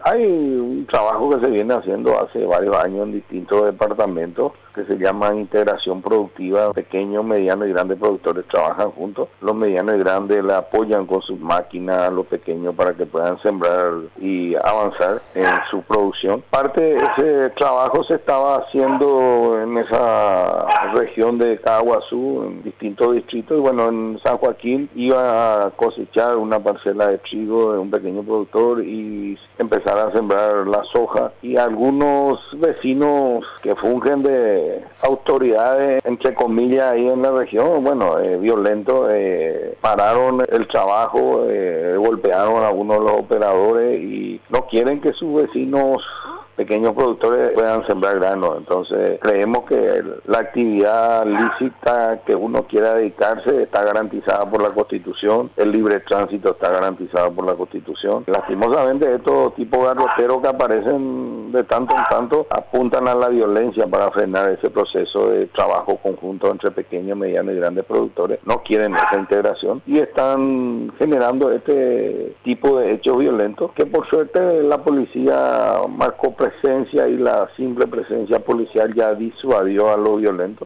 Hay un trabajo que se viene haciendo hace varios años en distintos departamentos que se llama integración productiva. Pequeños, medianos y grandes productores trabajan juntos. Los medianos y grandes le apoyan con sus máquinas a los pequeños para que puedan sembrar y avanzar en su producción. Parte de ese trabajo se estaba haciendo en esa región de Caaguazú, en distintos distritos. Y bueno, en San Joaquín iba a cosechar una parcela de trigo de un pequeño productor y empezar a sembrar la soja. Y algunos vecinos que fungen de autoridades, entre comillas, ahí en la región, bueno, violentos, pararon el trabajo, golpearon a algunos de los operadores y no quieren que sus vecinos pequeños productores puedan sembrar grano. Entonces creemos que la actividad lícita que uno quiera dedicarse está garantizada por la Constitución, el libre tránsito está garantizado por la Constitución. Lastimosamente estos tipos garroteros que aparecen de tanto en tanto apuntan a la violencia para frenar ese proceso de trabajo conjunto entre pequeños, medianos y grandes productores. No quieren esa integración y están generando este tipo de hechos violentos que por suerte la policía marcó presencia y la simple presencia policial ya disuadió a los violentos.